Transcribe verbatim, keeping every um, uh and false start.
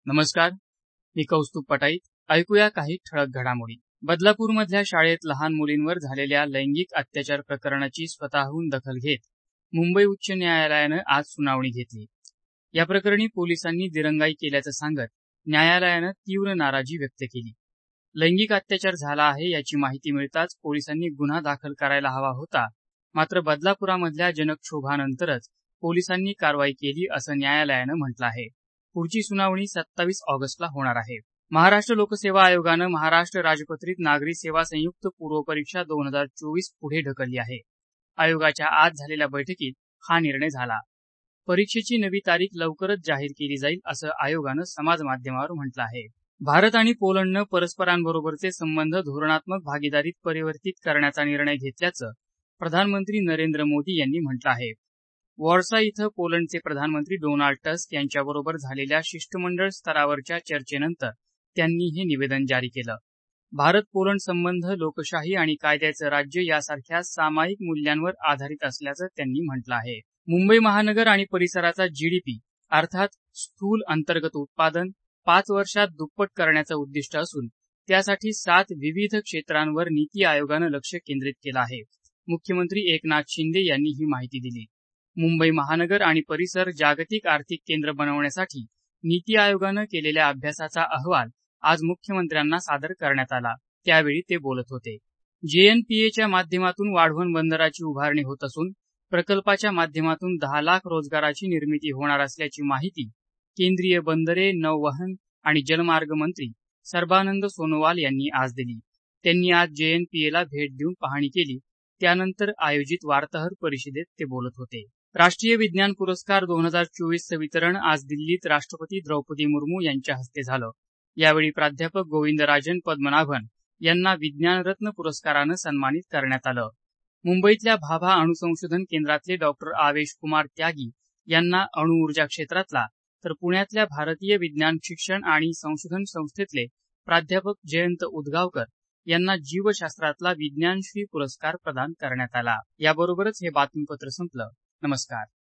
नमस्कार, मी कौस्तुभ पटाईत. ऐकूया काही ठळक घडामोडी. बदलापूरमधल्या शाळेत लहान मुलींवर झालेल्या लैंगिक अत्याचार प्रकरणाची स्वतःहून दखल घेत मुंबई उच्च न्यायालयानं आज सुनावणी घेतली. या प्रकरणी पोलिसांनी दिरंगाई केल्याचं सांगत न्यायालयानं तीव्र नाराजी व्यक्त केली. लैंगिक अत्याचार झाला आहे याची माहिती मिळताच पोलिसांनी गुन्हा दाखल करायला हवा होता, मात्र बदलापुरामधल्या जनक्षोभानंतरच पोलिसांनी कारवाई केली असं न्यायालयानं म्हटलं आहे. पुढची सुनावणी सत्तावीस ऑगस्टला होणार आहे. महाराष्ट्र लोकसेवा आयोगानं महाराष्ट्र राजपत्रित नागरी सेवा संयुक्त पूर्व परीक्षा दोन हजार चोवीस पुढे ढकलली आहे. आयोगाच्या आज झालेल्या बैठकीत हा निर्णय झाला. परीक्षेची नवी तारीख लवकरच जाहीर केली जाईल असं आयोगानं समाज माध्यमावर म्हटलं आहे. भारत आणि पोलंडनं परस्परांबरोबरचे संबंध धोरणात्मक भागीदारीत परिवर्तित करण्याचा निर्णय घेतल्याचं प्रधानमंत्री नरेंद्र मोदी यांनी म्हटलं आहे. वॉर्सा इथं पोलंडचे प्रधानमंत्री डोनाल्ड टस्क यांच्याबरोबर झालेल्या शिष्टमंडळ स्तरावरच्या चर्चेनंतर त्यांनी हे निवेदन जारी केलं. भारत पोलंड संबंध लोकशाही आणि कायद्याचं राज्य यासारख्या सामायिक मूल्यांवर आधारित असल्याचं त्यांनी म्हटलं आहे. मुंबई महानगर आणि परिसराचा जीडीपी अर्थात स्थूल अंतर्गत उत्पादन पाच वर्षात दुप्पट करण्याचं उद्दिष्ट असून त्यासाठी सात विविध क्षेत्रांवर नीती आयोगानं लक्ष केंद्रित केलं आहे. मुख्यमंत्री एकनाथ शिंदे यांनी ही माहिती दिली. मुंबई महानगर आणि परिसर जागतिक आर्थिक केंद्र बनवण्यासाठी नीती आयोगानं केलेल्या अभ्यासाचा अहवाल आज मुख्यमंत्र्यांना सादर करण्यात आला. त्यावेळी ते बोलत होते. जेएनपीएच्या माध्यमातून वाढवण बंदराची उभारणी होत असून प्रकल्पाच्या माध्यमातून दहा लाख रोजगाराची निर्मिती होणार असल्याची माहिती केंद्रीय बंदरे, नौवहन आणि जलमार्ग मंत्री सर्बानंद सोनोवाल यांनी आज दिली. त्यांनी आज जेएनपीएला भेट देऊन पाहणी केली. त्यानंतर आयोजित वार्ताहर परिषदेत ते बोलत होते. राष्ट्रीय विज्ञान पुरस्कार दोन हजार चोवीसचं वितरण आज दिल्लीत राष्ट्रपती द्रौपदी मुर्मू यांच्या हस्ते झालं. यावेळी प्राध्यापक गोविंदराजन पद्मनाभन यांना विज्ञान रत्न पुरस्कारानं सन्मानित करण्यात आलं. मुंबईतल्या भाभा अणुसंशोधन केंद्रातले डॉक्टर आवेश कुमार त्यागी यांना अणुऊर्जा क्षेत्रातला, तर पुण्यातल्या भारतीय विज्ञान शिक्षण आणि संशोधन संस्थेतले प्राध्यापक जयंत उदगावकर यांना जीवशास्त्रातला विज्ञानश्री पुरस्कार प्रदान करण्यात आला. याबरोबरच हे बातमीपत्र संपलं. नमस्कार.